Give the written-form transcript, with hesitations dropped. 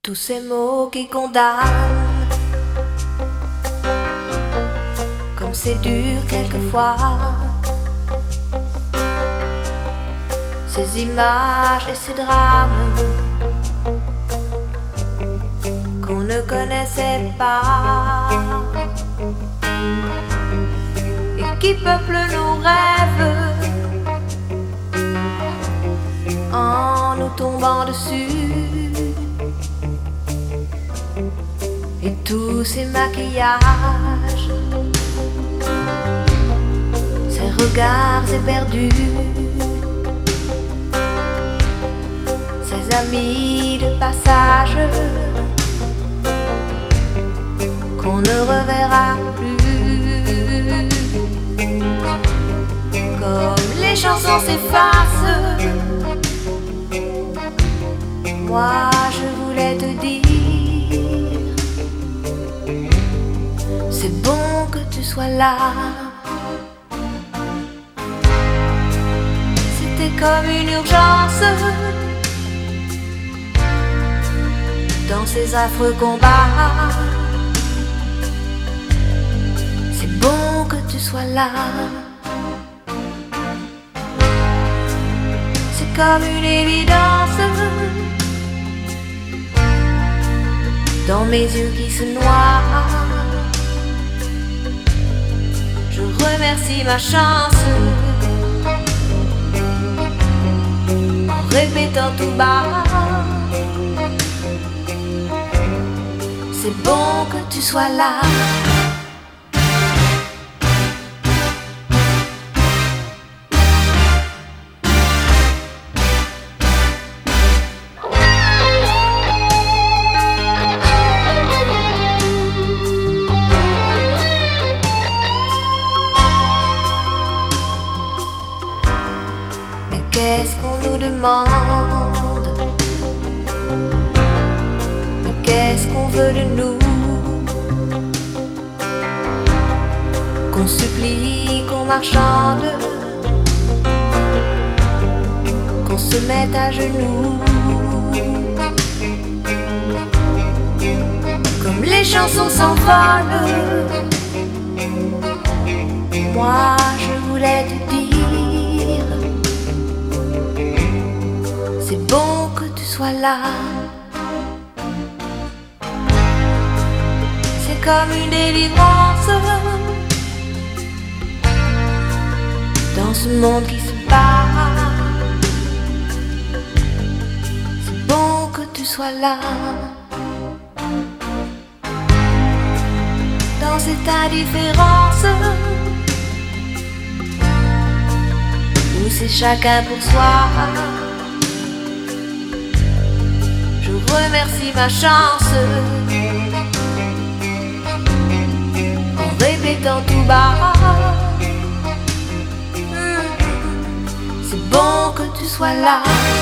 Tous ces mots qui condamnent, comme c'est dur quelquefois. Ces images et ces drames qu'on ne connaissait pas et qui peuplent nos rêves en nous tombant dessus. Et tous ces maquillages, ces regards éperdus, ces amis de passage qu'on ne reverra plus. Comme les chansons s'effacent, moi je voulais te dire: c'est bon que tu sois là. C'était comme une urgence dans ces affreux combats. C'est bon que tu sois là. C'est comme une évidence dans mes yeux qui se noient. Je remercie ma chance en répétant tout bas: c'est bon que tu sois là. Qu'est-ce qu'on nous demande? Mais qu'est-ce qu'on veut de nous? Qu'on supplie, qu'on marchande, qu'on se mette à genoux. Comme les chansons s'envolent, moi je voulais te dire: c'est bon que tu sois là. C'est comme une délivrance dans ce monde qui se bat. C'est bon que tu sois là. Dans cette indifférence où c'est chacun pour soi. Je remercie ma chance en répétant tout bas: c'est bon que tu sois là.